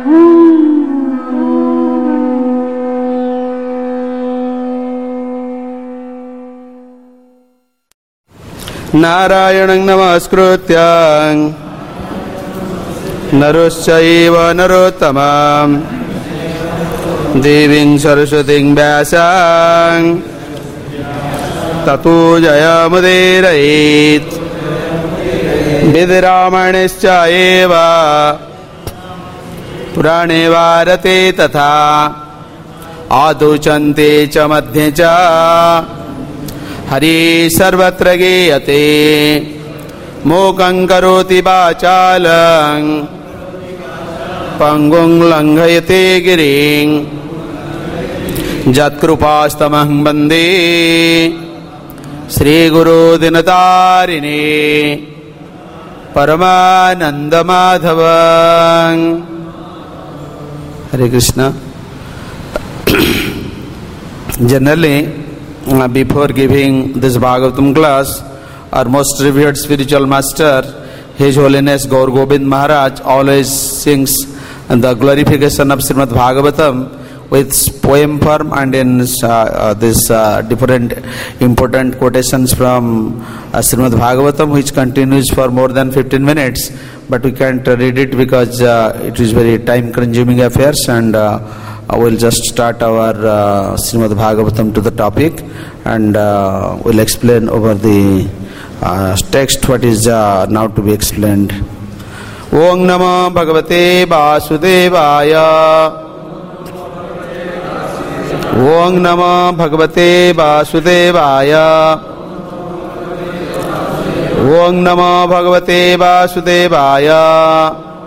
नारायणं नमस्कृत्य नरश्चैव नरोत्तमं देवीं सरस्वतीं व्यासं ततो जयमुदीरयेत् विधिरामायणश्च एव पुराणे वारते तथा आदुचन्ते च मध्ये च हरि सर्वत्र गीयते मूकं करोति वाचालं पंगुं लंघयते गिरिं यत्कृपास्तमहं वन्दे श्रीगुरो दिनतारिणे परमानन्दमाधवं। Hare Krishna. Generally, before giving this Bhagavatam class, our most revered spiritual master, His Holiness Gaur Gobind Maharaj, always sings the glorification of Srimad Bhagavatam with poem form and in this different important quotations from Srimad Bhagavatam, which continues for more than 15 minutes. But we can't read it because it is very time-consuming affairs, and we'll just start our Srimad Bhagavatam to the topic, and we'll explain over the text what is now to be explained. Om Namo Bhagavate Vasudevaya. Om Namo Bhagavate Vasudevaya. Om Namo Bhagavate Vasudevaya.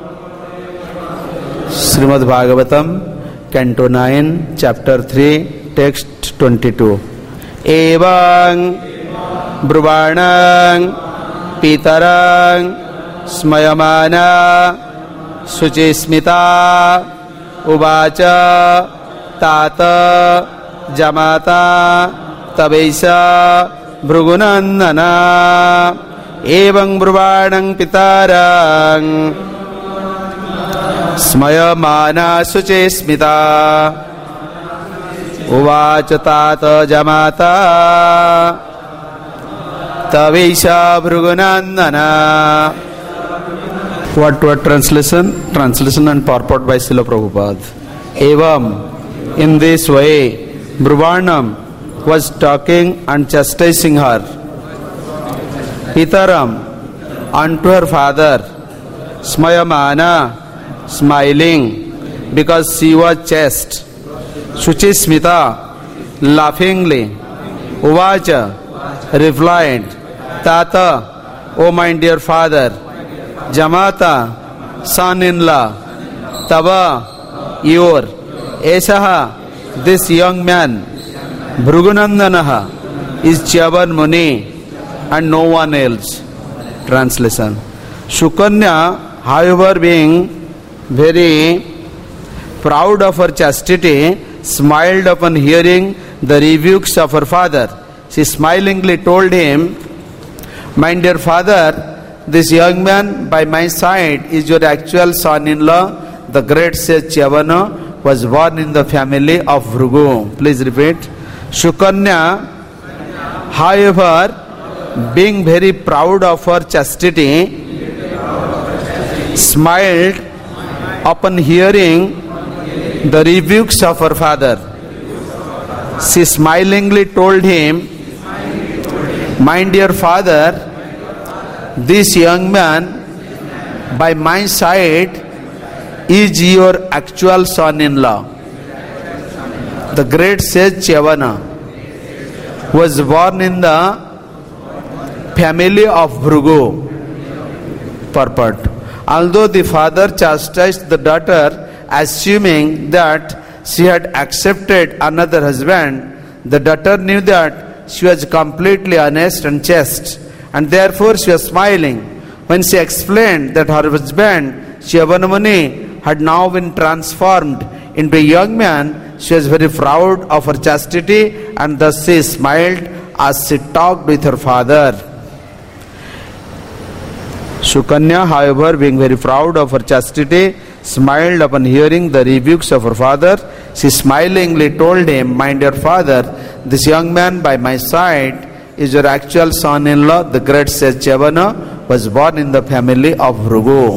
Srimad Bhagavatam, Canto 9, Chapter 3, Text 22. Evang Bruvāṇaṃ Pītarāṃ Smayamāna Sucismita Uvaca Tata Jamata Tabeisa Bhrugunandana. Evang Bruvāṇaṃ Pītarāṃ Smayamāna Sucismita Uvaca Tata Jamata Taveisha Bhrugunandana. What translation? Translation and purport by Srila Prabhupada. Evam, in this way, Bruvāṇam was talking and chastising her. Pitaram, unto her father. Smayamana, smiling, because she was chaste. Sucismita, laughingly. Uvacha, replied, Tata, O my dear father. Jamata, son-in-law. Tava, your. Esaha, this young man. Bhrugunandanaha, is Chyavan Muni and no one else. Translation. Shukanya, however, being very proud of her chastity, smiled upon hearing the rebukes of her father. She smilingly told him, My dear father, this young man by my side is your actual son-in-law. The great sage Chavana was born in the family of Bhrugu. Please repeat. Shukanya, however, being very proud of her chastity, smiled upon hearing the rebukes of her father. She smilingly told him, My dear father, this young man by my side is your actual son-in-law. The great sage Chavana was born in the family of Bhrugu. Purport. Although the father chastised the daughter, assuming that she had accepted another husband, the daughter knew that she was completely honest and chaste, and therefore she was smiling. When she explained that her husband, Chavana Muni, had now been transformed into a young man, she was very proud of her chastity, and thus she smiled as she talked with her father. Shukanya, however, being very proud of her chastity, smiled upon hearing the rebukes of her father. She smilingly told him, "My dear father, this young man by my side is your actual son-in-law, the great sage চ্যবন, was born in the family of Bhrigu."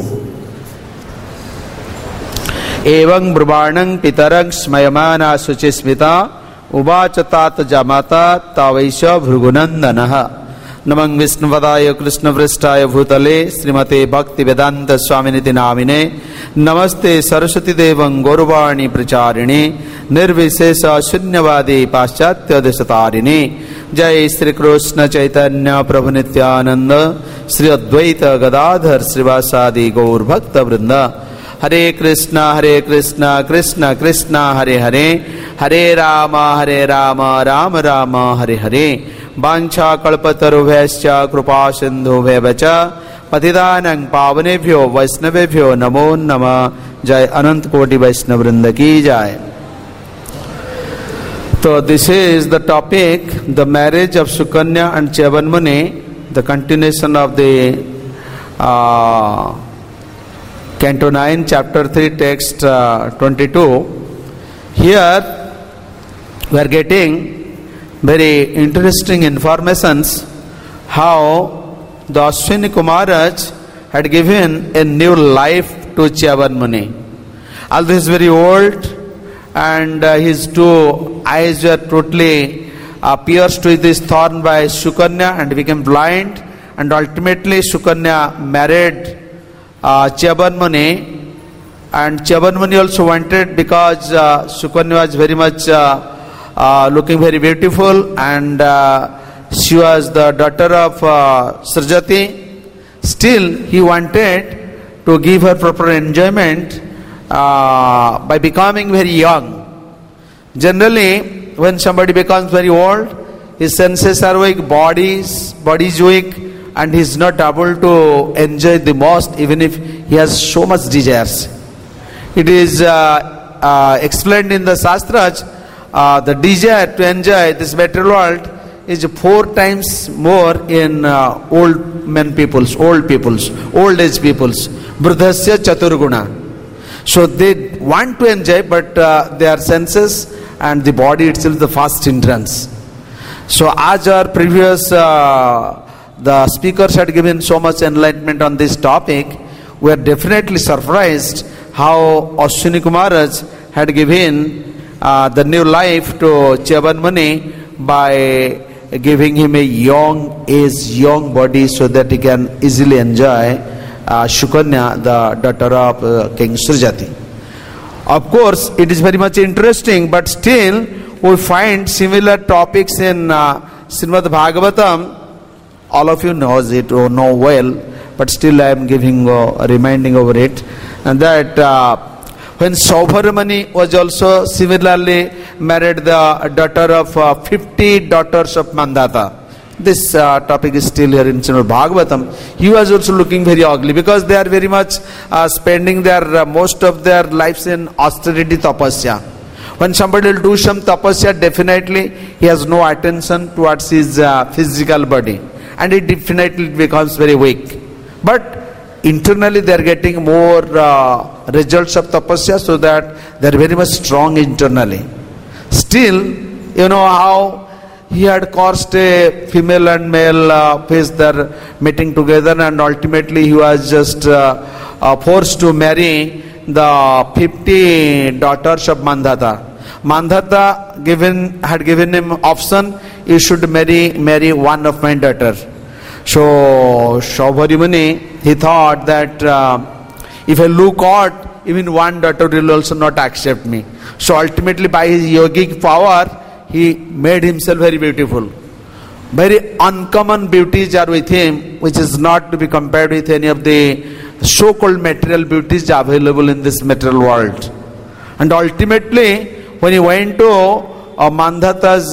Evam brahmanang pitarang smayamana suchismita uvachatat jamata tavaisha Bhrigunandanaha. Namang Vishnuvadaya Krishnavrishtaya Bhutale Srimate Bhakti Vedanta Swaminiti Namine Namaste Saraswati Devang Gaurvani Pracharine Nirvisesa Shunyavadi Paschatya Desatarine. Jai Sri Krishna Chaitanya Prabhu Nityananda Sri Advaita Gadadhar Srivasadi Gaur Bhakta Vrinda. Hare Krishna Krishna Krishna Hare Hare Hare Rama Rama Rama Hare Hare. Vancha kalpatarubhyascha kripa sindhubhyavacha patitanang pavanebhyo vaishnavebhyo namo namah. Jai Anant Koti Vaishnav Vrinda ki jai. So this is the topic, the marriage of Sukanya and চ্যবন Muni, the continuation of the Canto 9, Chapter 3, Text 22. Here we are getting very interesting informations how the Ashwini Kumaraj had given a new life to চ্যবন Muni. Although he is very old and his two eyes were totally pierced with this thorn by Sukanya and became blind, and ultimately Sukanya married চ্যবন Muni, and চ্যবন Muni also wanted, because Sukanya was very much looking very beautiful, and she was the daughter of Srjati. Still he wanted to give her proper enjoyment by becoming very young. Generally, when somebody becomes very old, his senses are weak, body is weak, and he is not able to enjoy the most, even if he has so much desires. It is explained in the Shastras, the desire to enjoy this material world is 4 times more in old age peoples, Vruddhasya Chaturguna. So they want to enjoy, but their senses and the body itself is the first hindrance. So as our previous the speakers had given so much enlightenment on this topic, we are definitely surprised how Ashwini Kumaraj had given the new life to চ্যবন Muni by giving him a young age, young body, so that he can easily enjoy Sukanya, the daughter of King Srjati. Of course, it is very much interesting, but still we find similar topics in Srimad Bhagavatam. All of you knows it or know well, but still I am giving a reminding over it, and that when Saubharamani was also similarly married the daughter of 50 daughters of Mandata. This topic is still here in Srimad Bhagavatam. He was also looking very ugly, because they are very much spending their most of their lives in austerity tapasya. When somebody will do some tapasya, definitely he has no attention towards his physical body, and it definitely becomes very weak. But internally they are getting more results of tapasya, so that they are very much strong internally. Still, you know how he had caused a female and male face their meeting together, and ultimately he was just forced to marry the 50 daughters of Mandata. Mandata had given him option, you should marry one of my daughter. So Saubharamani, he thought that if I look out, even one daughter will also not accept me. So ultimately, by his yogic power, he made himself very beautiful. Very uncommon beauties are with him, which is not to be compared with any of the so-called material beauties available in this material world. And ultimately, when he went to Mandata's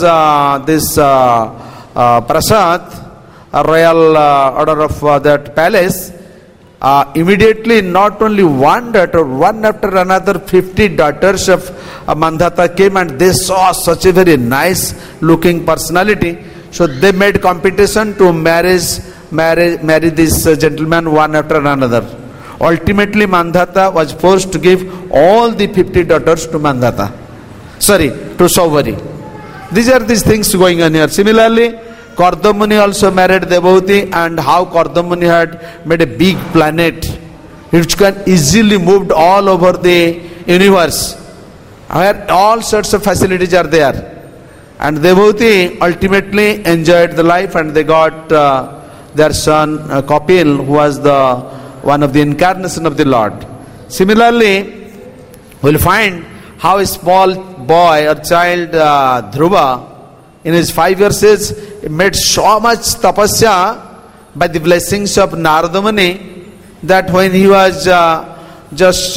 prasad, a royal order of that palace, immediately not only one daughter, one after another 50 daughters of Mandata came, and they saw such a very nice looking personality. So they made competition to marry this gentleman one after another. Ultimately, Mandhata was forced to give all the 50 daughters to Mandhata. Sorry, to Saubhari. These are these things going on here. Similarly, Kardamuni also married Devavati, and how Kardamuni had made a big planet which can easily moved all over the universe, where all sorts of facilities are there. And Devavati ultimately enjoyed the life, and they got their son Kapil, who was the one of the incarnation of the Lord. Similarly, we'll find how a small boy or child Dhruva, in his 5 years age, made so much tapasya by the blessings of Narada Muni, that when he was just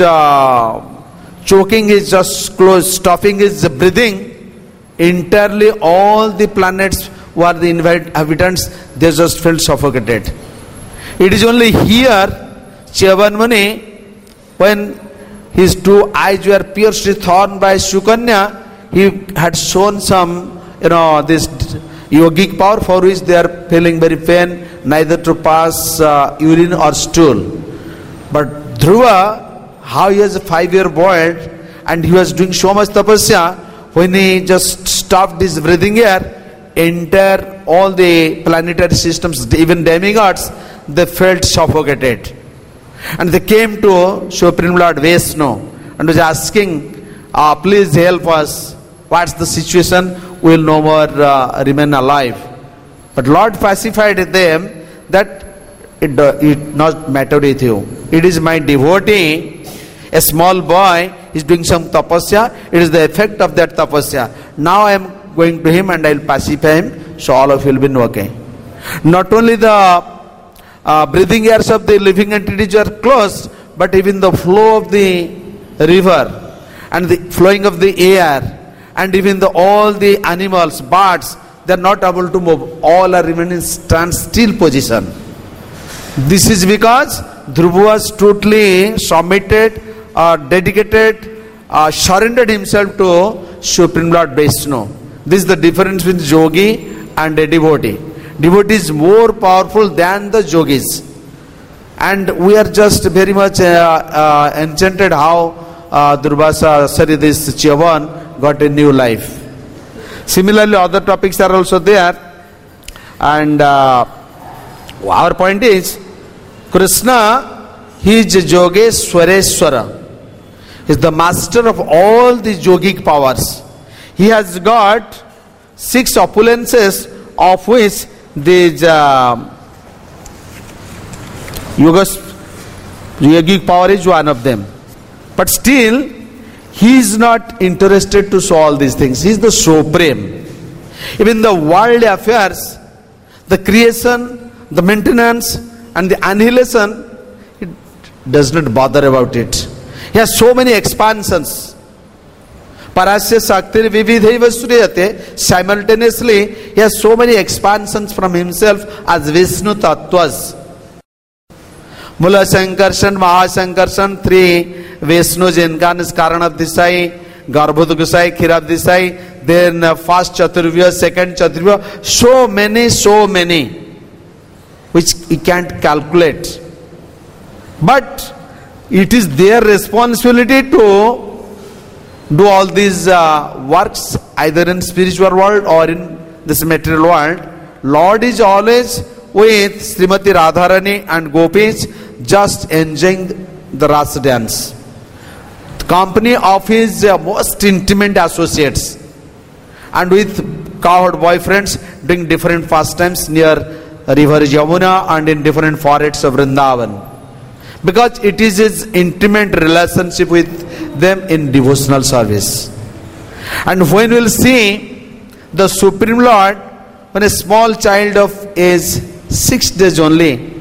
choking his, just close, stopping his breathing, entirely all the planets were the inhabitants, they just felt suffocated. It is only here, চ্যবন Muni, when his 2 eyes were pierced with thorn by Sukanya, he had shown some, this yogic power for which they are feeling very pain, neither to pass urine or stool. But Dhruva, how he was a 5-year boy, and he was doing so much tapasya, when he just stopped his breathing here, entire all the planetary systems, even demigods, they felt suffocated. And they came to Supreme Lord Vishnu and was asking, please help us. What's the situation? We will no more remain alive. But Lord pacified them that it not matter with you. It is my devotee, a small boy is doing some tapasya. It is the effect of that tapasya. Now I am going to him and I will pacify him, so all of you will be okay. Not only the breathing airs of the living entities are closed, but even the flow of the river and the flowing of the air, and even all the animals, birds, they are not able to move. All are remaining in standstill position. This is because Dhruva was totally submitted, dedicated, surrendered himself to Supreme Lord Vishnu. This is the difference between yogi and a devotee. Devotee is more powerful than the yogis. And we are just very much enchanted how this চ্যবন got a new life. Similarly, other topics are also there. And our point is, Krishna, he is Yogeshwareshwara. He is the master of all the yogic powers. He has got 6 opulences, of which these yogic power is one of them. But still, he is not interested to show all these things. He is the supreme. Even the worldly affairs, the creation, the maintenance, and the annihilation, it does not bother about it. He has so many expansions. Parasya Shaktir Vividhaiva Suryate, simultaneously, he has so many expansions from himself as Vishnu Tattvas. Mula Sankarshan, Mahasankarshan, 3 Vishnu's incarnate Karanabdisai, Garbhodagusai, Khirabdisai, then first Chaturvya, second Chaturvya, so many, which he can't calculate. But it is their responsibility to do all these works, either in spiritual world or in this material world. Lord is always with Srimati Radharani and Gopis, just enjoying the Rasa dance. The company of his most intimate associates, and with cowherd boyfriends doing different pastimes near river Yamuna and in different forests of Vrindavan. Because it is his intimate relationship with them in devotional service. And when we will see the Supreme Lord, when a small child of age 6 days only,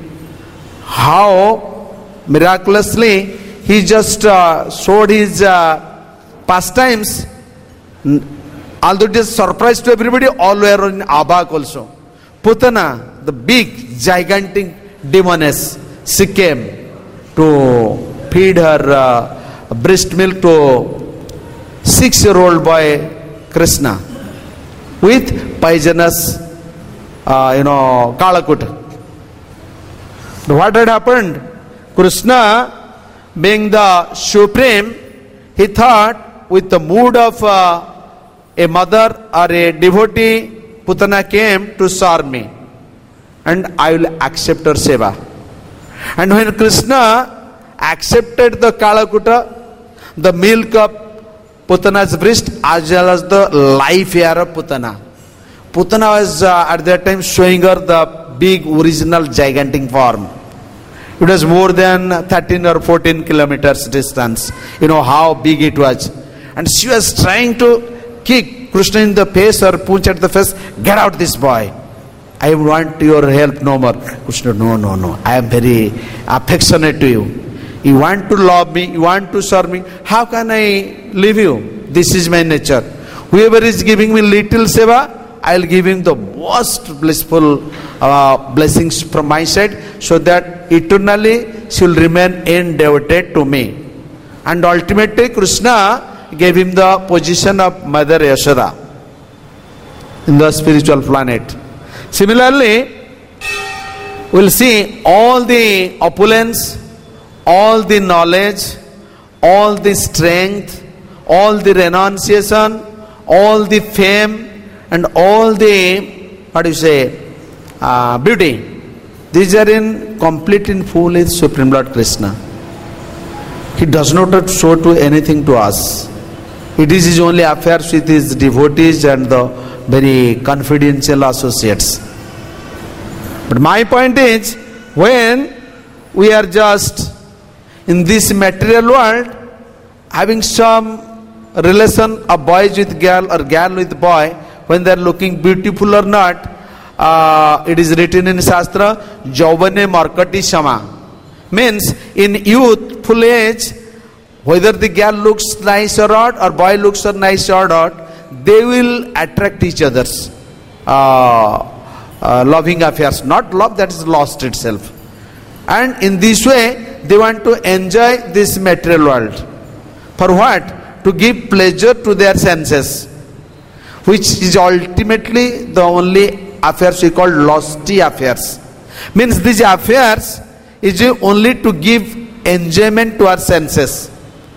how miraculously he just showed his pastimes. Although it is surprise to everybody, all were in Abak also. Putana, the big, gigantic demoness, she came to feed her breast milk to 6-year-old boy Krishna with poisonous, Kalakut. What had happened? Krishna, being the supreme, he thought with the mood of a mother or a devotee, Putana came to serve me, and I will accept her seva. And when Krishna accepted the Kalakuta, the milk of Putana's breast as well as the life hair of Putana. Putana was at that time showing her the big original gigantic form. It was more than 13 or 14 kilometers distance. You know how big it was. And she was trying to kick Krishna in the face or punch at the face. Get out this boy. I want your help no more. Krishna, no. I am very affectionate to you. You want to love me, you want to serve me. How can I leave you? This is my nature. Whoever is giving me little seva, I will give him the most blissful blessings from my side, so that eternally she will remain devoted to me. And ultimately Krishna gave him the position of Mother Yashoda in the spiritual planet. Similarly, we will see all the opulence, all the knowledge, all the strength, all the renunciation, all the fame, and all the, beauty. These are complete in full with Supreme Lord Krishna. He does not show to anything to us. It is his only affairs with his devotees and the very confidential associates. But my point is, when we are just in this material world, having some relation of boys with girl or girl with boy, when they are looking beautiful or not, it is written in Shastra, Jauvane Markati Shama. Means in youthful age, whether the girl looks nice or not, or boy looks nice or not, they will attract each other's loving affairs. Not love, that is lost itself. And in this way, they want to enjoy this material world. For what? To give pleasure to their senses, which is ultimately the only affairs we call losty affairs. Means these affairs is only to give enjoyment to our senses.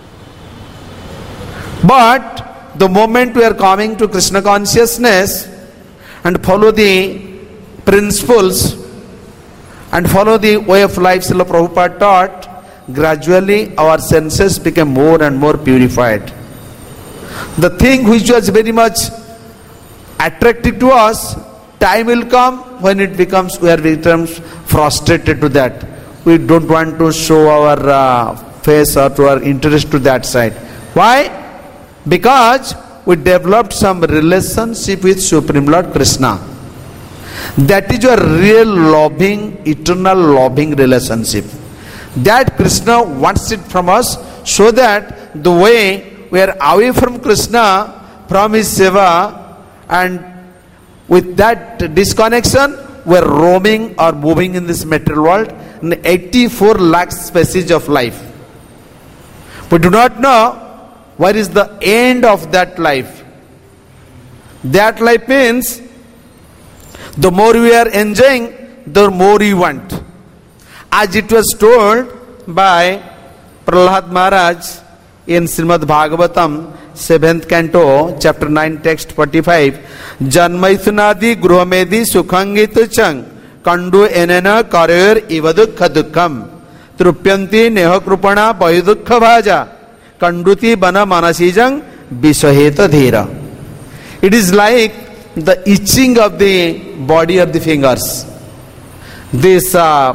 But the moment we are coming to Krishna consciousness and follow the principles and follow the way of life Srila Prabhupada taught, gradually our senses become more and more purified. The thing which was very much attractive to us, time will come when it becomes, we are frustrated to that. We don't want to show our face or to our interest to that side. Why? Because we developed some relationship with Supreme Lord Krishna. That is a real loving, eternal loving relationship. That Krishna wants it from us, so that the way we are away from Krishna, from his seva, and with that disconnection, we are roaming or moving in this material world in 84 lakh species of life. We do not know where is the end of that life. That life means the more we are enjoying, the more we want. As it was told by Prahlad Maharaj in Srimad Bhagavatam, 7th canto, chapter 9, text 45, Janmaithunadi gruhamedi sukhangitu chang kandu enena karir ivadukha dukkam trupyanti nehakrupana payudukha bhaja kanduti bana manasijang visaheta dhira. It is like the itching of the body of the fingers. This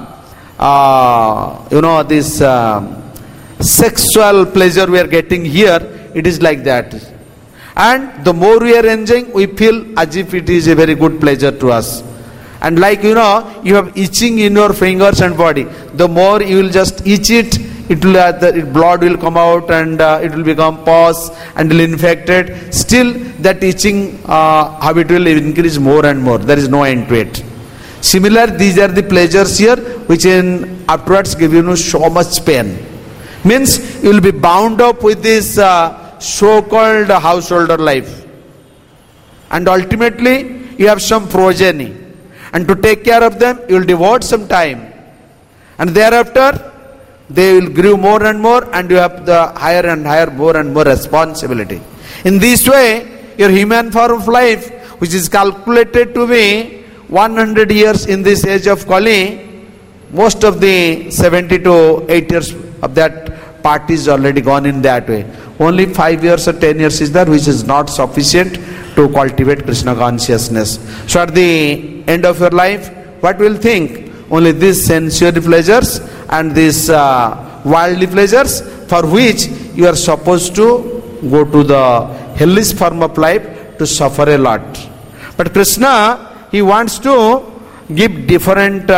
this sexual pleasure we are getting here, it is like that. And the more we are enjoying, we feel as if it is a very good pleasure to us. And like you have itching in your fingers and body. The more you will just itch it, it will blood will come out and it will become pus and will infected. Still that itching habit will increase more and more. There is no end to it. Similar, these are the pleasures here which afterwards give you so much pain. Means you will be bound up with this so-called householder life. And ultimately you have some progeny. And to take care of them, you will devote some time. And thereafter, they will grow more and more, and you have the higher and higher, more and more responsibility. In this way, your human form of life, which is calculated to be 100 years in this age of Kali, most of the 70 to 8 years of that part is already gone in that way. Only 5 years or 10 years is there, which is not sufficient to cultivate Krishna consciousness. So at the end of your life, what will think? Only these sensory pleasures and these worldly pleasures, for which you are supposed to go to the hellish form of life to suffer a lot. But Krishna, he wants to give different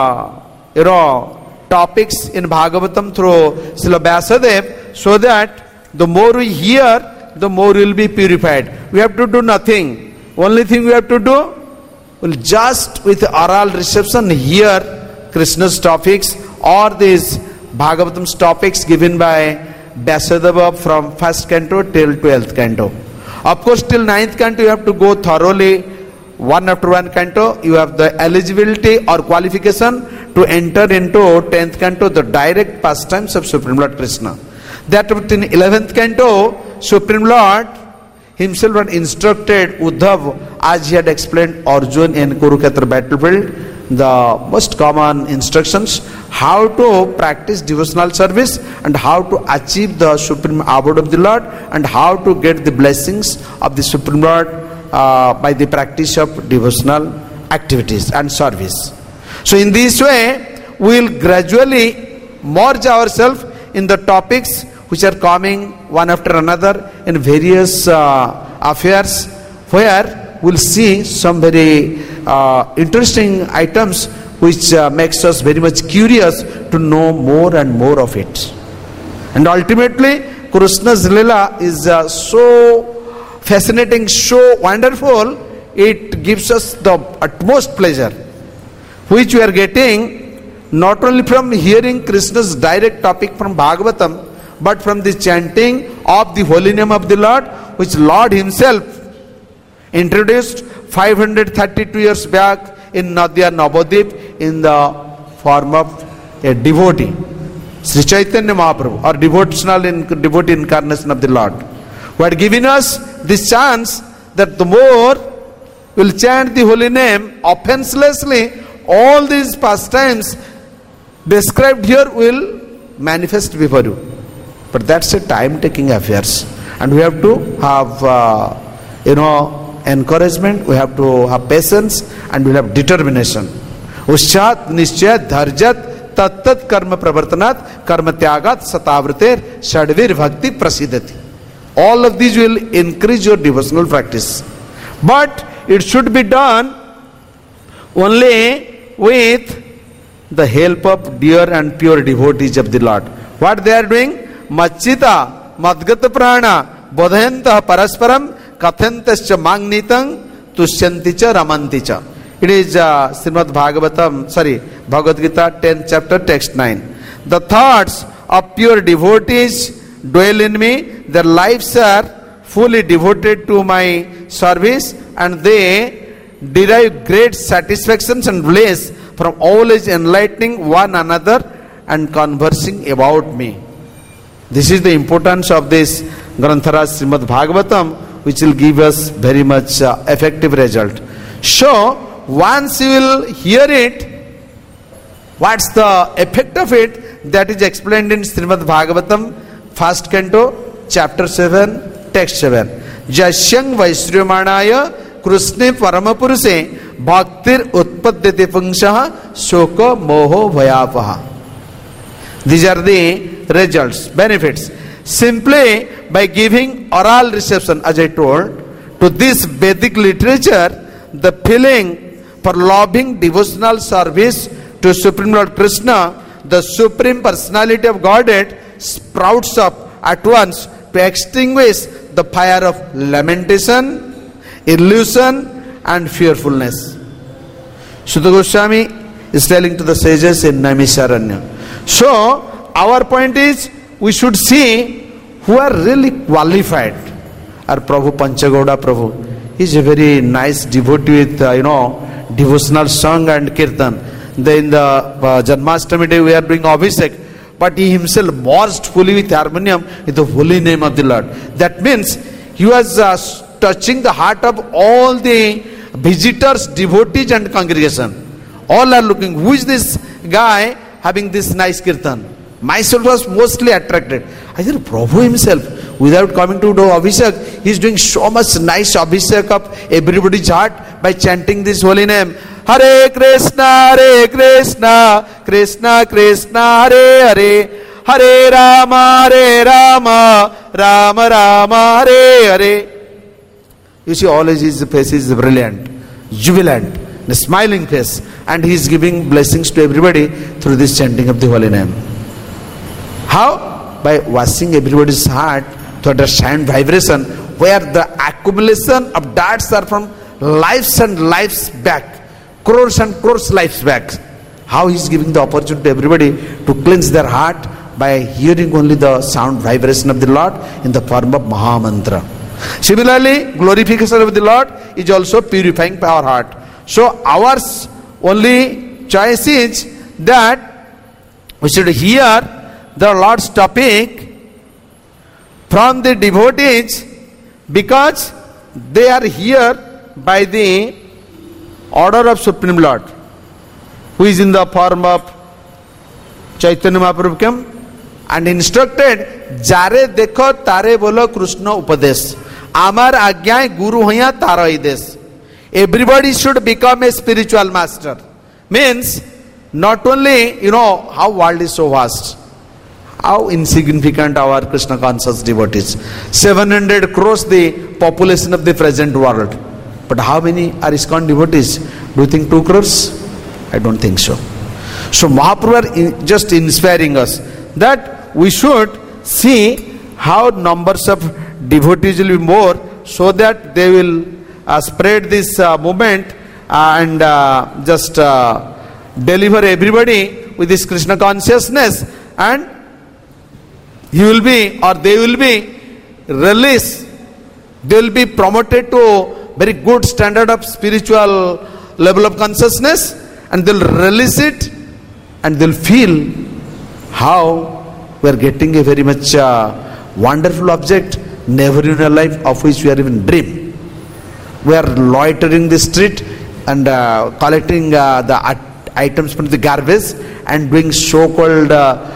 topics in Bhagavatam through Srila Vyasadeva, so that the more we hear, the more we will be purified. We have to do nothing. Only thing we have to do, will just with oral reception hear Krishna's topics or these Bhagavatam's topics given by Vyasadeva from 1st canto till 12th canto. Of course, till 9th canto you have to go thoroughly, one after one canto. You have the eligibility or qualification to enter into 10th canto, the direct pastimes of Supreme Lord Krishna. That in 11th canto, Supreme Lord himself had instructed Uddhav, as he had explained Arjuna in Kurukshetra battlefield, the most common instructions, how to practice devotional service and how to achieve the supreme abode of the Lord, and how to get the blessings of the Supreme Lord by the practice of devotional activities and service. So in this way, we will gradually merge ourselves in the topics which are coming one after another in various affairs, where we'll see some very interesting items which makes us very much curious to know more and more of it. And ultimately, Krishna's Leela is so fascinating, so wonderful, it gives us the utmost pleasure, which we are getting not only from hearing Krishna's direct topic from Bhagavatam, but from the chanting of the holy name of the Lord, which Lord himself introduced 532 years back in Nadia Navadip in the form of a devotee, Sri Chaitanya Mahaprabhu, or devotee incarnation of the Lord, who had given us this chance that the more we'll chant the holy name offenselessly, all these pastimes described here will manifest before you. But that's a time-taking affairs, and we have to have encouragement, we have to have patience, and we have determination. Uschat nischayat dharjat tattat karma pravartanat karma tyagat satavrater shadvir bhakti prasidati. All of these will increase your devotional practice, but it should be done only with the help of dear and pure devotees of the Lord. What they are doing? Machita madgata prana bodhayanta parasparam kathantascha magnitang tushyanticha ramanticha. It is Srimad Bhagavatam, Bhagavad Gita 10th chapter, text 9. The thoughts of pure devotees dwell in me, their lives are fully devoted to my service, and they derive great satisfactions and bliss from always enlightening one another and conversing about me. This is the importance of this Granthara Srimad Bhagavatam, which will give us very much effective result. So, once you will hear it, what's the effect of it? That is explained in Srimad Bhagavatam, 1st canto, chapter 7, text 7. Jasyang Vaishryamanaya Krishne Paramapuruse Bhaktir Utpadyate Pungshaha Shoka Moho Bhayapaha. These are the results, benefits. Simply by giving oral reception, as I told, to this Vedic literature, the feeling for loving devotional service to Supreme Lord Krishna, the Supreme Personality of Godhead, sprouts up at once to extinguish the fire of lamentation, illusion and fearfulness. Shuddha Goswami is telling to the sages in Naimisharanya. So, our point is, we should see who are really qualified. Our Prabhu Panchagauda Prabhu is a very nice devotee with, devotional song and kirtan. Then in the Janmashtami day we are doing Abhishek. but he himself merged fully with harmonium with the holy name of the Lord. That means he was touching the heart of all the visitors, devotees and congregation. All are looking, who is this guy having this nice kirtan? Myself was mostly attracted. I said, Prabhu himself, without coming to do Abhishek, he is doing so much nice Abhishek of everybody's heart by chanting this holy name. Hare Krishna, Krishna Krishna, Hare Hare, Hare Rama, Rama Rama, Hare Hare. You see, all his face is brilliant, jubilant, a smiling face, and he is giving blessings to everybody through this chanting of the holy name. How? By washing everybody's heart through the sound vibration, where the accumulation of darts are from lives and lives back, crores and crores lives back. How he is giving the opportunity to everybody to cleanse their heart by hearing only the sound vibration of the Lord in the form of Maha Mantra. Similarly, glorification of the Lord is also purifying our heart. So our only choice is that we should hear the Lord's topic from the devotees, because they are here by the order of Supreme Lord, who is in the form of Chaitanya Mahaprabhu came and instructed, Jare dekho tare bolo Krishna upadesh, Amar agyay guru hoya tara ides. Everybody should become a spiritual master. Means, not only, how world is so vast, how insignificant our Krishna conscious devotees. 700 crores the population of the present world. But how many are ISKCON devotees? Do you think 2 crores? I don't think so. So Mahaprabhu are just inspiring us that we should see how numbers of devotees will be more, so that they will spread this movement and just deliver everybody with this Krishna consciousness, and he will be, or they will be released, they will be promoted to very good standard of spiritual level of consciousness, and they will release it, and they will feel how we are getting a very much wonderful object, never in our life of which we are even dream. We are loitering the street and collecting the items from the garbage and doing so-called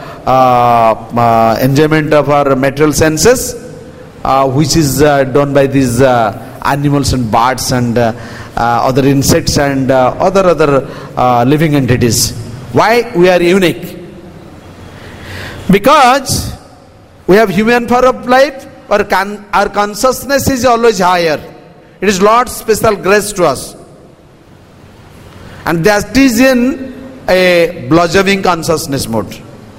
enjoyment of our material senses, which is done by these animals and birds and other insects and other living entities. Why we are unique? Because we have human form of life, or our consciousness is always higher. It is Lord's special grace to us, and that is in a blossoming consciousness mode,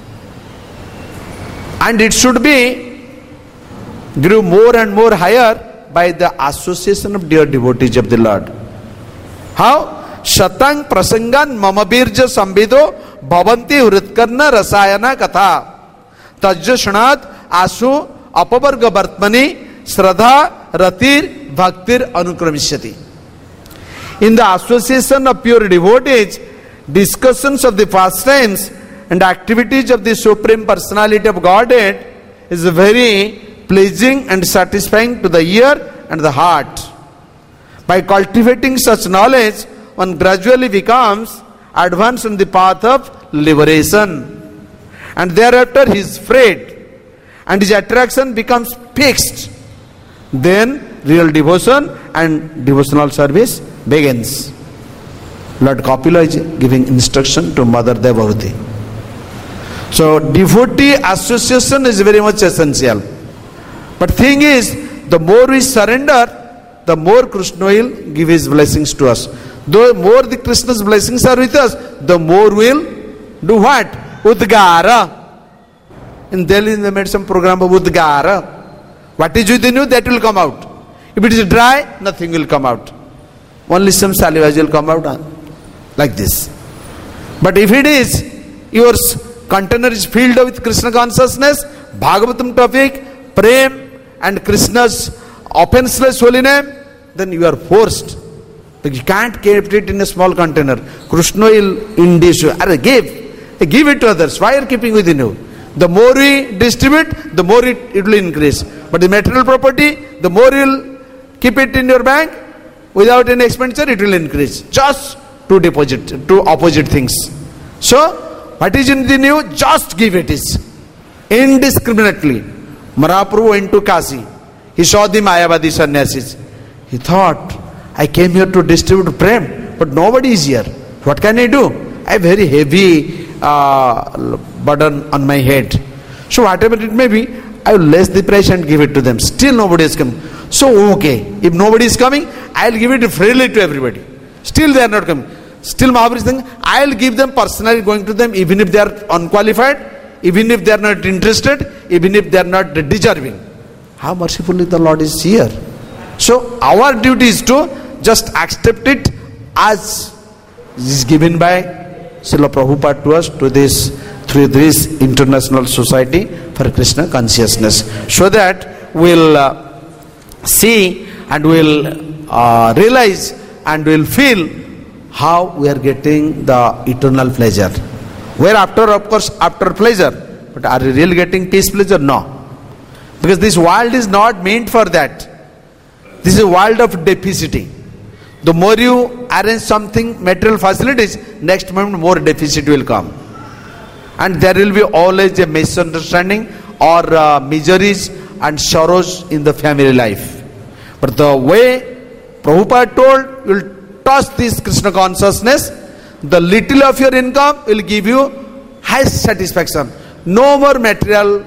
and it should be grew more and more higher by the association of dear devotees of the Lord. How? Shatang prasangan mamabirja sambido bhavanti hritkarna rasayana katha tajya shanad asu apavarga vartmani shraddha ratir bhaktir anukramishyati. In the association of pure devotees, discussions of the pastimes and activities of the Supreme Personality of Godhead is very pleasing and satisfying to the ear and the heart. By cultivating such knowledge, one gradually becomes advanced in the path of liberation, and thereafter he is freed and his attraction becomes fixed. Then real devotion and devotional service begins. Lord Kapila is giving instruction to Mother Devavati. So devotee association is very much essential. But thing is, the more we surrender, the more Krishna will give his blessings to us. The more the Krishna's blessings are with us, the more we'll do what? Udgara. In Delhi they made some program of Udgara. What is within you, that will come out. If it is dry, nothing will come out. Only some saliva will come out like this. But if it is, your container is filled with Krishna consciousness, Bhagavatam topic, Prem and Krishna's offenseless holy name, then you are forced. But you can't keep it in a small container. Krishna will induce you. Give it to others. Why are you keeping within you? The more we distribute, the more it will increase. But the material property, the more you will keep it in your bank, without any expenditure, it will increase. Just two opposite things. So, what is in the new? Just give it is. Indiscriminately. Mahaprabhu went to Kasi. He saw the Mayavadi sannyasis. He thought, I came here to distribute prem, but nobody is here. What can I do? I have very heavy burden on my head. So whatever it may be, I will less the price and give it to them. Still nobody is coming. So okay, if nobody is coming, I will give it freely to everybody. Still they are not coming. Still Mahaprabhu is saying, I will give them personally, going to them, even if they are unqualified, even if they are not interested, even if they are not deserving. How mercifully the Lord is here. So our duty is to just accept it as is given by Srila Prabhupada to us, through this International Society for Krishna Consciousness, so that we'll see and we'll realize and we'll feel how we are getting the eternal pleasure. Whereafter, of course, after pleasure, but are we really getting peace, pleasure? No. Because this world is not meant for that. This is a world of deficit. The more you arrange something, material facilities, next moment more deficit will come. And there will be always a misunderstanding or miseries and sorrows in the family life. But the way Prabhupada told, you will touch this Krishna consciousness, the little of your income will give you highest satisfaction. No more material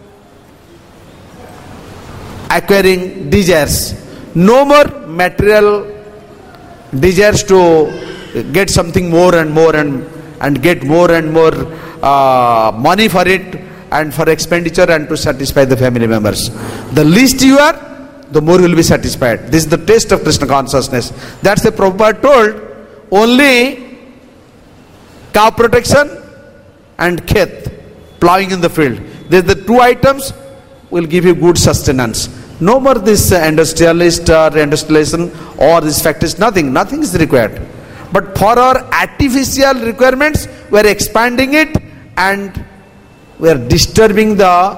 acquiring desires. No more material desires to get something more and more and get more and more money for it and for expenditure and to satisfy the family members. The least you are, the more you will be satisfied. This is the taste of Krishna consciousness. That's the Prabhupada told, only cow protection and khet, plowing in the field. These the two items will give you good sustenance. No more this industrialist or industrialization or this factories, nothing is required. But for our artificial requirements, we are expanding it and we are disturbing the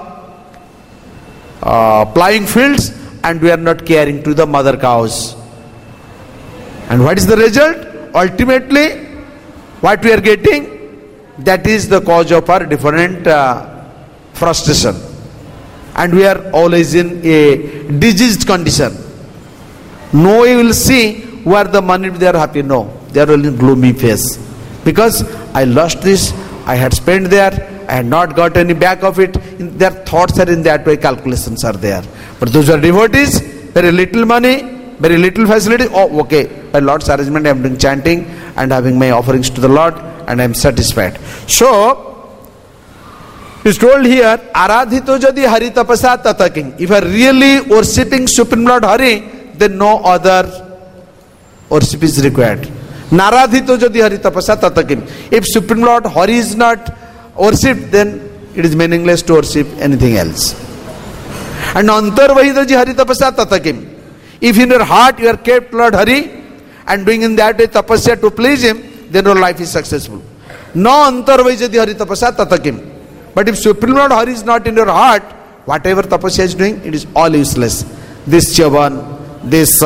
plowing fields and we are not caring to the mother cows. And what is the result? Ultimately, what we are getting, that is the cause of our different frustration. And we are always in a diseased condition. No, we will see where the money they are happy. No, they are only gloomy face. Because I lost this, I had spent there, I had not got any back of it. Their thoughts are in that way, calculations are there. But those are devotees, very little money, very little facility. Oh, okay, by Lord's arrangement I am doing chanting and having my offerings to the Lord and I am satisfied. So, it's told here, Aradhito jadi Hari tapasa tataking. If I are really worshipping Supreme Lord Hari, then no other worship is required. Naradhito jadi Hari tapasa tataking. If Supreme Lord Hari is not worshipped, then it is meaningless to worship anything else. And Antarvahito ji Hari tapasa tataking. If in your heart you are kept Lord Hari and doing in that way tapasya to please Him, then your life is successful. No Antarvahito jadi Hari tapasa tataking. But if Supreme Lord Hari is not in your heart, whatever tapasya is doing, it is all useless. This chavan, this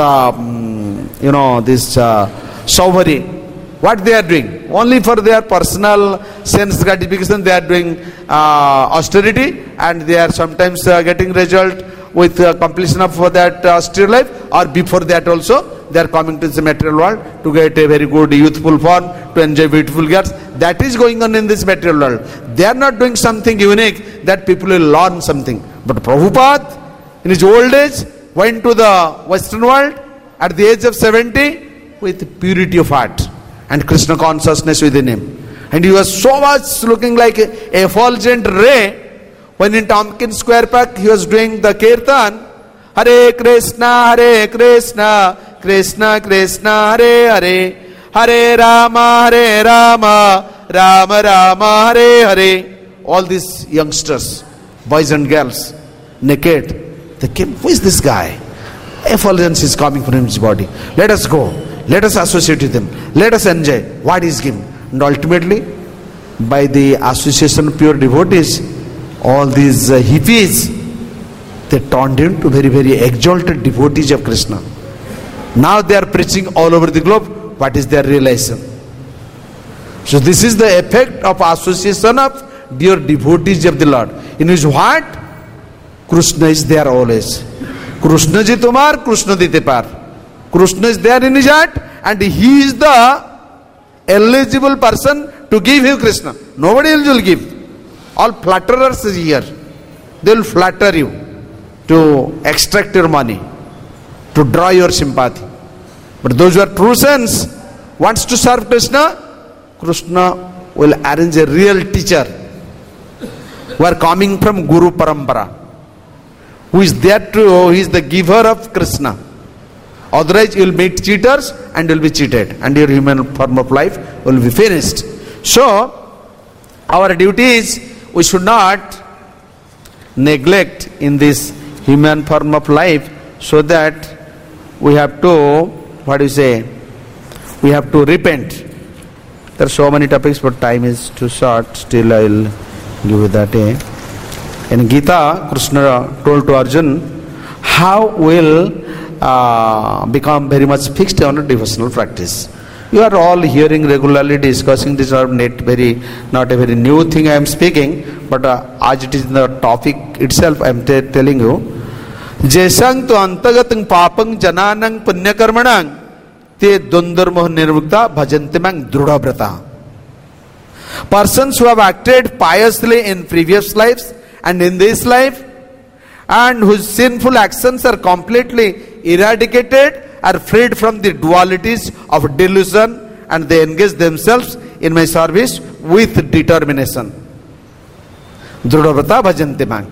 Sauvari, what they are doing? Only for their personal sense gratification, they are doing austerity and they are sometimes getting result with completion of that austere life, or before that also they are coming to the material world to get a very good youthful form, to enjoy beautiful girls. That is going on in this material world. They are not doing something unique that people will learn something. But Prabhupada in his old age went to the Western world at the age of 70 with purity of heart and Krishna consciousness within him. And he was so much looking like a effulgent ray when in Tompkins Square Park he was doing the kirtan, Hare Krishna, Krishna Krishna, Hare Hare, Hare Rama, Rama Rama, Hare Hare. All these youngsters, boys and girls, naked, they came, who is this guy? Effulgence is coming from his body. Let us go. Let us associate with him. Let us enjoy what is given. And ultimately, by the association of pure devotees, all these hippies, they turned into very, very exalted devotees of Krishna. Now they are preaching all over the globe. What is their realization? So this is the effect of association of dear devotees of the Lord. In which what? Krishna is there always. Krishna ji tumar, Krishna dite par. Krishna is there in his heart, and he is the eligible person to give him Krishna. Nobody else will give. All flatterers is here. They will flatter you to extract your money, to draw your sympathy. But those who are true sons, wants to serve Krishna, Krishna will arrange a real teacher who are coming from Guru Parampara, who is the giver of Krishna. Otherwise you will meet cheaters and you will be cheated, and your human form of life will be finished. So our duty is, we should not neglect in this human form of life, so that we have to, we have to repent. There are so many topics, but time is too short. Still I will give you that. In Gita, Krishna told to Arjun how will become very much fixed on a devotional practice. You are all hearing regularly, discussing this, not a very new thing I am speaking, but as it is in the topic itself I am telling you. Jesang tu antagatung papang jananang punyakarmanang te dundurmoh nirmukta bhajantimang drudabrata. Persons who have acted piously in previous lives and in this life, and whose sinful actions are completely eradicated, are freed from the dualities of delusion, and they engage themselves in my service with determination. Drudavrata bhajantimang.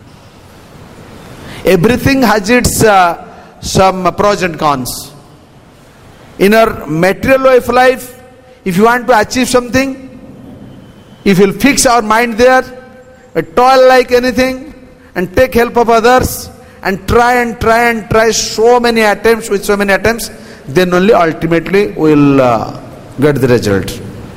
Everything has its some pros and cons. In our material way of life, if you want to achieve something, if you will fix our mind there, toil like anything, and take help of others, and try so many attempts, then only ultimately we will get the result.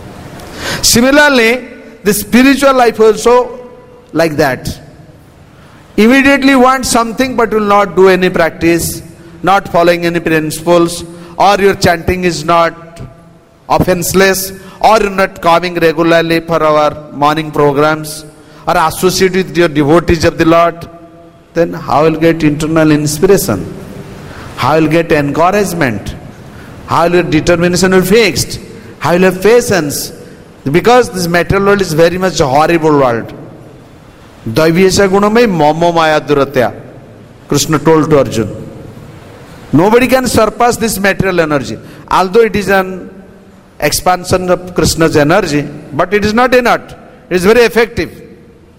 Similarly, the spiritual life also like that. Immediately want something but will not do any practice, not following any principles, or your chanting is not offenseless, or you are not coming regularly for our morning programs, or associate with your devotees of the Lord, then how will get internal inspiration? How will get encouragement? How will your determination be fixed? How will you have patience? Because this material world is very much a horrible world. Daiviyesha gunamai momo maya duratya, Krishna told to Arjuna. Nobody can surpass this material energy. Although it is an expansion of Krishna's energy, but it is not inert. It is very effective.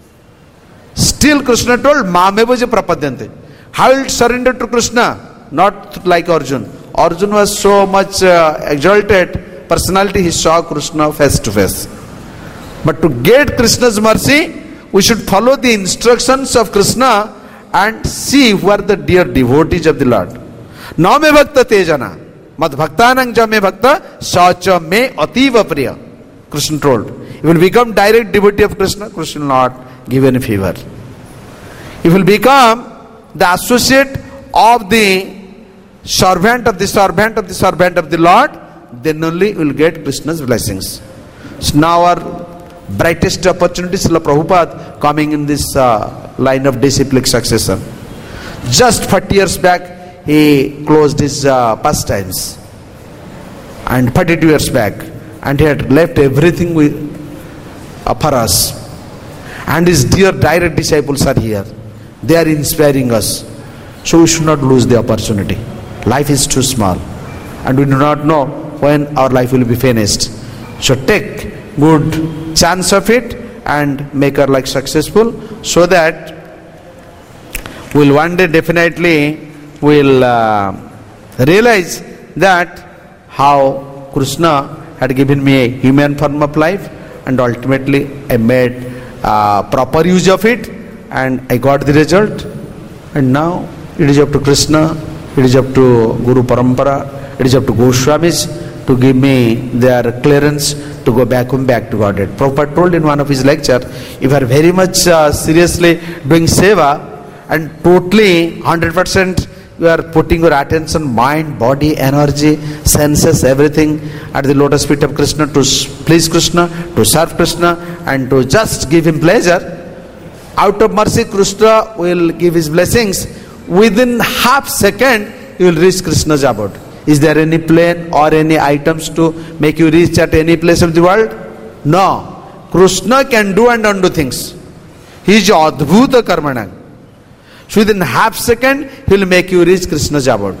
Still Krishna told, Mamevaja prapadyante. How will surrender to Krishna? Not like Arjuna. Arjuna was so much exalted personality, he saw Krishna face to face. But to get Krishna's mercy, we should follow the instructions of Krishna and see who are the dear devotees of the Lord. Name bhakta tejana, mad bhaktanang ja me bhakta, sacha me ativa priya. Krishna told. If you will become direct devotee of Krishna, Krishna will not give any favor. If you will become the associate of the servant of the servant of the servant of the Lord, then only you will get Krishna's blessings. So now our brightest opportunity is Srila Prabhupada coming in this line of disciplic succession. Just 40 years back, he closed his pastimes, and 32 years back, and he had left everything for us. And his dear direct disciples are here. They are inspiring us. So we should not lose the opportunity. Life is too small, and we do not know when our life will be finished. So take good chance of it and make our life successful, so that we'll one day definitely realize that how Krishna had given me a human form of life, and ultimately I made proper use of it, and I got the result. And now it is up to Krishna, it is up to Guru Parampara, it is up to Goswamis to give me their clearance to go back home, back to Godhead. Prabhupada told in one of his lecture, if you are very much seriously doing seva and totally 100% you are putting your attention, mind, body, energy, senses, everything at the lotus feet of Krishna to please Krishna, to serve Krishna and to just give him pleasure, out of mercy Krishna will give his blessings. Within half second you will reach Krishna's abode. Is there any plane or any items to make you reach at any place of the world? No. Krishna can do and undo things. He is Adbhuta Karmana. So within half second he will make you reach Krishna's abode.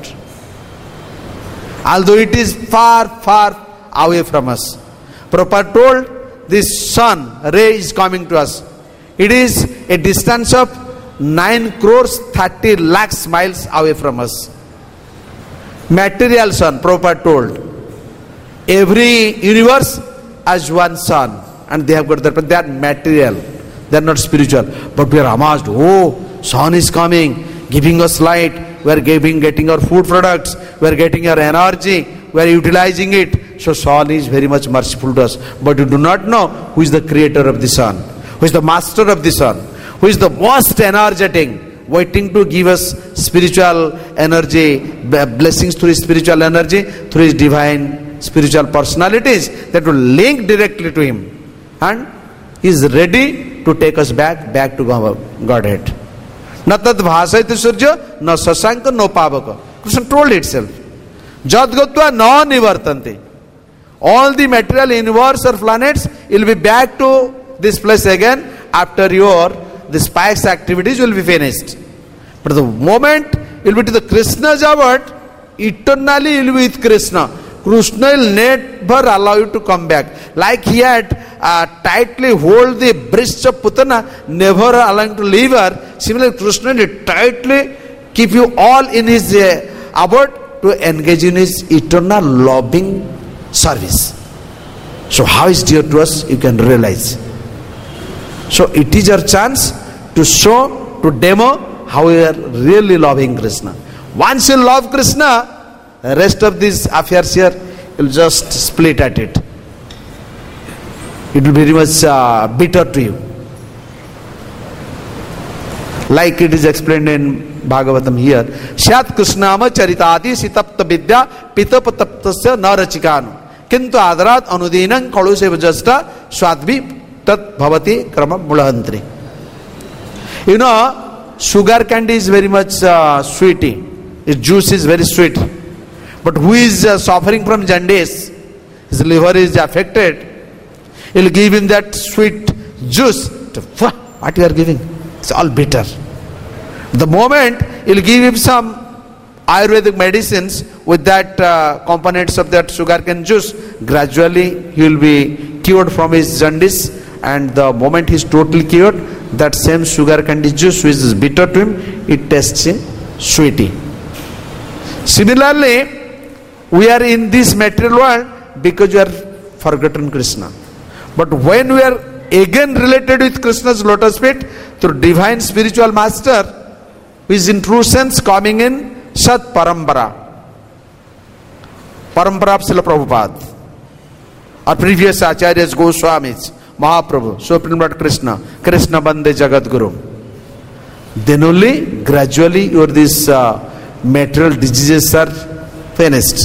Although it is far, far away from us. Prabhupada told this sun, ray is coming to us. It is a distance of 9 crores 30 lakhs miles away from us. Material sun, Prabhupada told. Every universe has one sun. And they have got that, but they are material. They are not spiritual. But we are amazed. Oh, sun is coming, giving us light. We are getting our food products. We are getting our energy. We are utilizing it. So sun is very much merciful to us. But you do not know who is the creator of the sun. Who is the master of the sun. Who is the most energetic, waiting to give us spiritual energy, blessings through his spiritual energy, through his divine spiritual personalities that will link directly to him. And he is ready to take us back to Godhead. Na tad bhasayati surya, na sasanka, no pavaka. Krishna told itself. Jad gatva na nivartanti. All the material universe or planets will be back to this place again after the spice activities will be finished. But the moment you will be to the Krishna's abode, eternally you will be with Krishna. Krishna will never allow you to come back. Like he had tightly hold the breast of Putana, never allowing to leave her. Similarly, Krishna will tightly keep you all in his abode to engage in his eternal loving service. So how is dear to us, you can realize. So it is our chance to show, to demo how we are really loving Krishna. Once you love Krishna, the rest of these affairs here, you'll just split at it. It will be very much bitter to you. Like it is explained in Bhagavatam here. Shat Krishnama charitadi sitapta vidya pitapataptasya narachikanu. Kintu adarat anudinam kaluseva jasta swadvi tat bhavati krama mulahantri. You know, sugar candy is very much sweety. Its juice is very sweet. But who is suffering from jaundice, his liver is affected, you will give him that sweet juice. What you are giving? It's all bitter. The moment you will give him some Ayurvedic medicines with that components of that sugarcane juice, gradually he will be cured from his jaundice. And the moment he is totally cured, that same sugar candy juice which is bitter to him, it tastes sweety. Similarly, we are in this material world because we are forgotten Krishna. But when we are again related with Krishna's lotus feet through divine spiritual master, who is in true sense coming in Sat Parampara, Parampara of Srila Prabhupada, our previous Acharyas, Goswamis, Mahaprabhu, Supreme Lord Krishna, Krishna Bande Jagat Guru. Then only gradually your these material diseases are finished.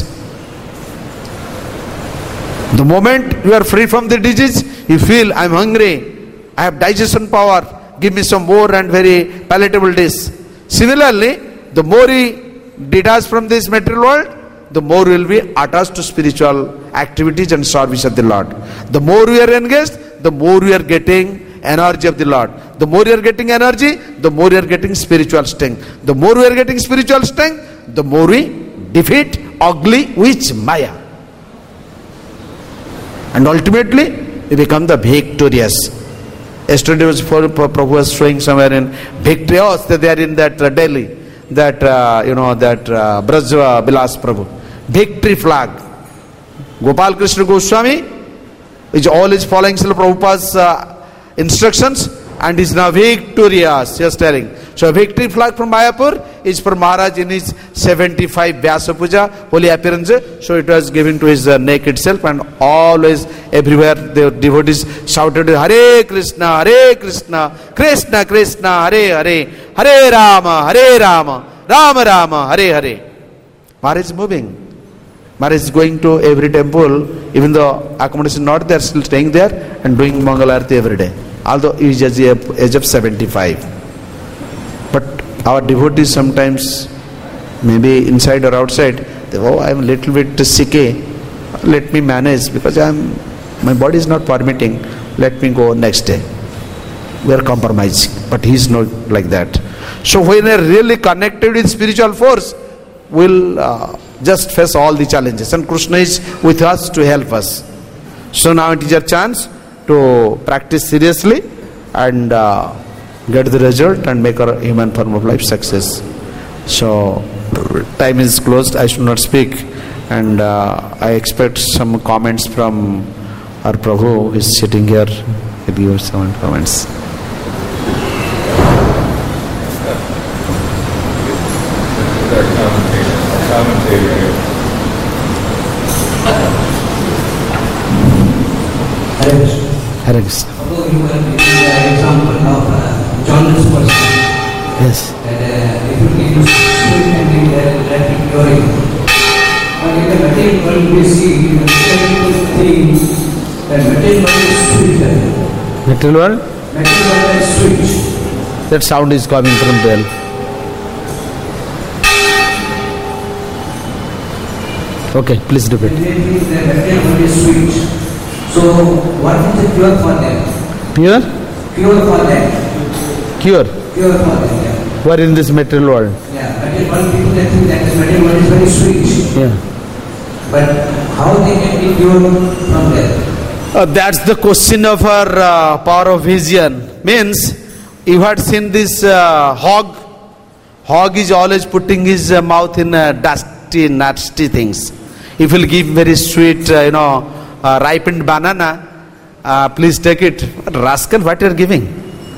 The moment you are free from the disease, you feel, I am hungry, I have digestion power, give me some more and very palatable dish. Similarly, the more he detaches from this material world, the more will be attached to spiritual activities and service of the Lord. The more we are engaged, the more we are getting energy of the Lord. The more you are getting energy, the more you are getting spiritual strength. The more we are getting spiritual strength, the more we defeat ugly witch Maya. And ultimately, we become the victorious. Yesterday was Prabhu was showing somewhere in victorious that they are in that Delhi, that Braj Bilas Prabhu. Victory flag. Gopal Krishna Goswami is always following Srila Prabhupada's instructions and is now victorious. Just telling. So victory flag from Mayapur is for Maharaj in his 75 Vyasa Puja, holy appearance. So it was given to his neck itself, and always everywhere the devotees shouted Hare Krishna, Krishna Krishna, Hare Hare, Hare Rama, Rama Rama, Hare Hare. Maharaj is moving. Maharaj is going to every temple, even though accommodation is not there, still staying there and doing Mangal Arati every day. Although he is at the age of 75. But our devotees sometimes, maybe inside or outside, they, oh, I am a little bit sick. Let me manage because my body is not permitting. Let me go next day. We are compromising. But he is not like that. So when we are really connected with spiritual force, we'll just face all the challenges, and Krishna is with us to help us. So now it is your chance to practice seriously and get the result and make our human form of life success. So time is closed, I should not speak, and I expect some comments from our Prabhu who is sitting here. Maybe you have some comments. Hare Krishna. Although you were giving the example of jaundice person. Yes. That if you give sweet and give that curing. But in the material world we see people think that material world is sweet. Material world? Material world is sweet. That sound is coming from bell. Okay, please repeat. They think that material world is sweet. So what is the cure for them? Pure? Cure for them. Cure? Cure for them, yeah. What in this material world? Yeah, material world people they think that this material world is very sweet. Yeah. But how they can be cured from there? That's the question of our power of vision. Means, you had seen this hog. Hog is always putting his mouth in dusty, nasty things. If he'll give very sweet, ripened banana, please take it. But rascal, what you are giving?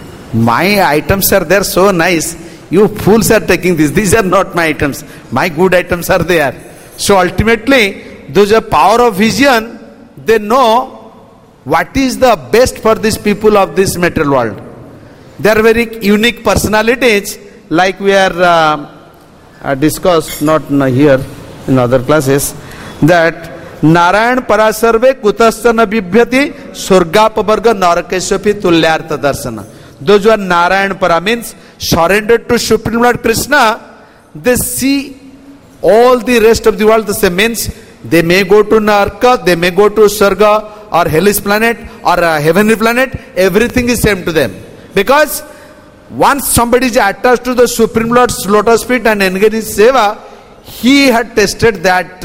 My items are there so nice. You fools are taking this. These are not my items. My good items are there. So ultimately, those are power of vision. They know what is the best for these people of this material world. They are very unique personalities, like we are discussed, not here, in other classes, that Narayan Parasarve Kutasana Bibhyati Surgapavarga Narakeswapi Tulyartha Darsana. Those who are Narayan Para means surrendered to Supreme Lord Krishna, they see all the rest of the world the same. Means they may go to Naraka, they may go to Sarga or hellish planet or a heavenly planet, everything is same to them. Because once somebody is attached to the Supreme Lord's lotus feet and engaged in seva, he had tasted that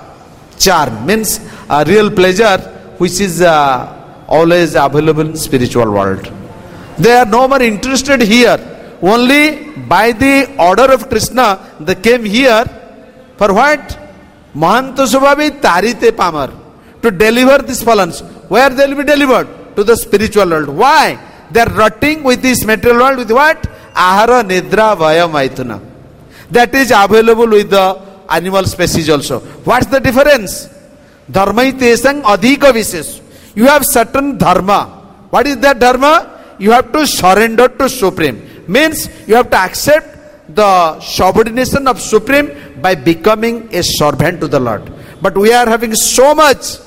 charm, means a real pleasure which is always available in spiritual world. They are no more interested here. Only by the order of Krishna they came here. For what? Mahanta Subhavi Tarite Pamar. To deliver these fallen. Where they will be delivered? To the spiritual world. Why? They are rotting with this material world with what? Ahara Nidra Vaya Maituna. That is available with the animal species also. What's the difference? Dharma tesang adhika vishes. You have certain dharma. What is that dharma? You have to surrender to Supreme. Means you have to accept the subordination of Supreme by becoming a servant to the Lord. But we are having so much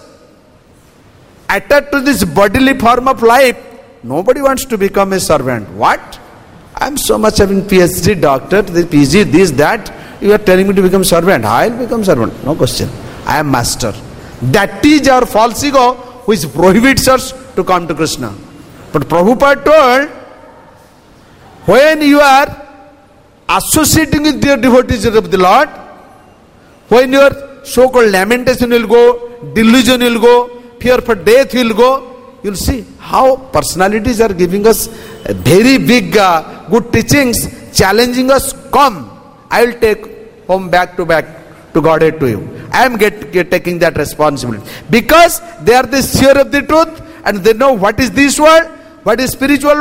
attached to this bodily form of life. Nobody wants to become a servant. What? I am so much having PhD, doctor, this PG, this, that. You are telling me to become servant. I will become servant. No question. I am master. That is our false ego which prohibits us to come to Krishna. But Prabhupada told, when you are associating with dear devotees of the Lord, when your so-called lamentation will go, delusion will go, fear for death will go, you will see how personalities are giving us very big good teachings, challenging us. Come, I will take home back to Godhead to you. I am taking that responsibility. Because they are the seer of the truth and they know what is this world, what is spiritual world,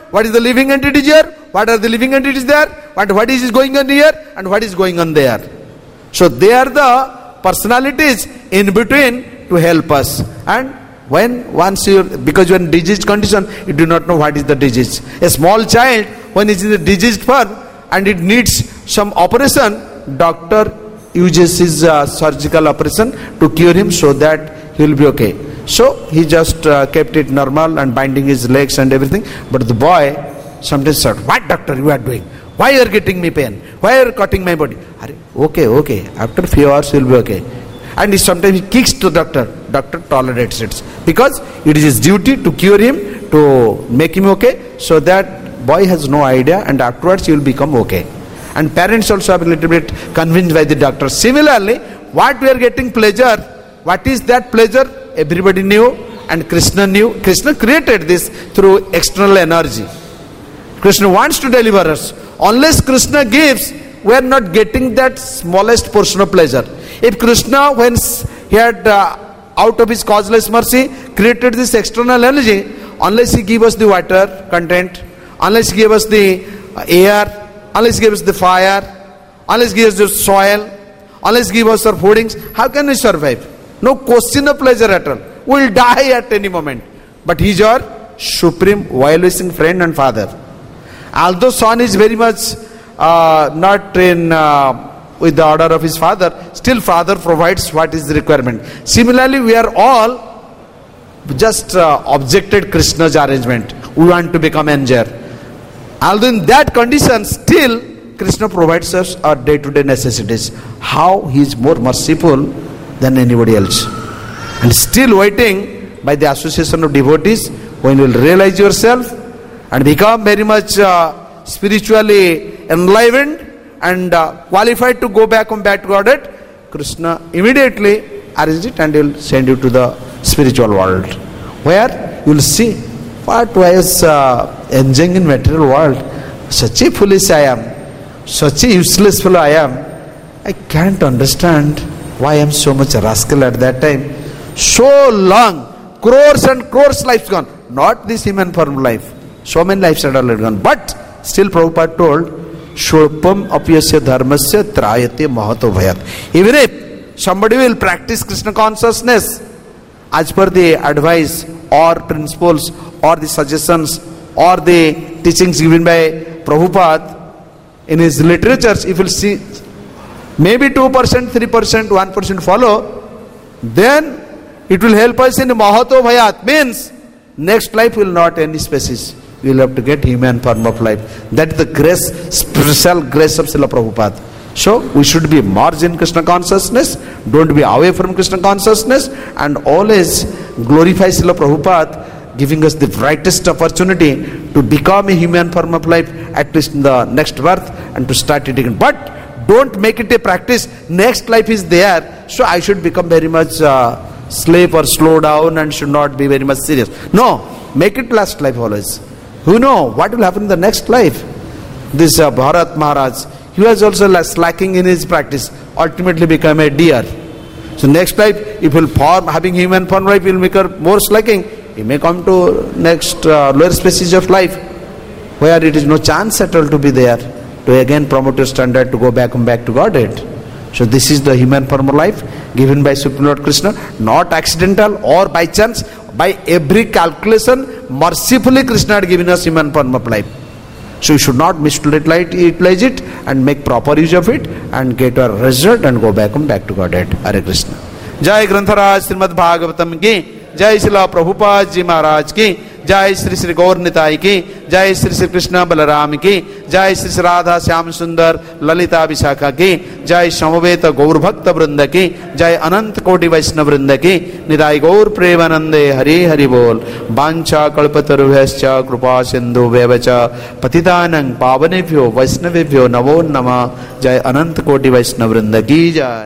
what is the living entity here, what are the living entities there, what is going on here, and what is going on there. So they are the personalities in between to help us. And once you, because you are in diseased condition, you do not know what is the disease. A small child, when it is in a diseased form and it needs some operation, doctor uses his surgical operation to cure him so that he will be okay. So he just kept it normal and binding his legs and everything. But the boy sometimes said, "What doctor you are doing? Why you are getting me pain? Why you are cutting my body?" Okay. After few hours you will be okay. And sometimes he kicks to doctor. Doctor tolerates it because it is his duty to cure him, to make him okay. So that boy has no idea, and afterwards he will become okay. And parents also are a little bit convinced by the doctor. Similarly, what we are getting pleasure, what is that pleasure? Everybody knew, and Krishna knew. Krishna created this through external energy. Krishna wants to deliver us. Unless Krishna gives, we are not getting that smallest portion of pleasure. If Krishna, when he had out of his causeless mercy created this external energy, unless he give us the water content, unless he gave us the air, unless he gave us the fire, unless he gives us the soil, unless he gives us our foodings, how can we survive? No question of pleasure at all. We will die at any moment. But he is our supreme, well-wishing friend and father. Although son is very much not in with the order of his father, still father provides what is the requirement. Similarly, we are all just objected Krishna's arrangement. We want to become angel. Although in that condition, still Krishna provides us our day-to-day necessities. How he is more merciful than anybody else. And still waiting by the association of devotees, when you will realize yourself and become very much spiritually enlivened and qualified to go back to Godhead, Krishna immediately arranges it and he will send you to the spiritual world, where you will see what was enjoying in material world. Such a foolish I am, such a useless fellow I am. I can't understand why I am so much rascal at that time. So long, crores and crores lives gone. Not this human form life. So many lives are already gone. But still Prabhupada told, Shulpam apyasya dharmasya trayate mahato bhayat. Even if somebody will practice Krishna consciousness as per the advice or principles or the suggestions or the teachings given by Prabhupada in his literatures, if you will see maybe 2%, 3%, 1% follow, then it will help us in Mahato Bhayat. Means next life will not any species. We will have to get human form of life. That is the grace, special grace of Srila Prabhupada. So we should be immersed in Krishna consciousness. Don't be away from Krishna consciousness, and always glorify Srila Prabhupada, giving us the brightest opportunity to become a human form of life, at least in the next birth, and to start it again. But don't make it a practice. Next life is there, so I should become very much slave or slow down and should not be very much serious. No, make it last life always. Who know what will happen in the next life? This Bharat Maharaj, he was also slacking in his practice, ultimately become a deer. So next life, if he will form having human form life, he will become more slacking. He may come to next lower species of life, where it is no chance at all to be there, to again promote your standard, to go back to Godhead. So this is the human form of life given by Supreme Lord Krishna, not accidental or by chance. By every calculation, mercifully Krishna had given us human form of life. So you should not misutilize it and make proper use of it and get a result and go back to Godhead. Hare Krishna. Jai Grantharaj Srimad Bhagavatam ki, Jai Srila Prabhupada Ji Maharaj ki, Jai Sri Sri Gaur Nitai ki, Jai Sri Sri Krishna Balaram ki, Jai Sri Sri Radha Syam Sundar Lalita Vishakha ki, Jai Samaveta Gaur Bhakta Vrinda ki, Jai Anant Koti Vaishnava Vrinda ki, Nidai Gaur Premanande Hari Hari Bol, Bancha Kalpatarubhyascha Krupa Sindhu Vevacha, Patitanang Pavanebhyo Vaishnavebhyo Namo Nama, Jai Anant Koti Vaishnava Vrinda ki Jai.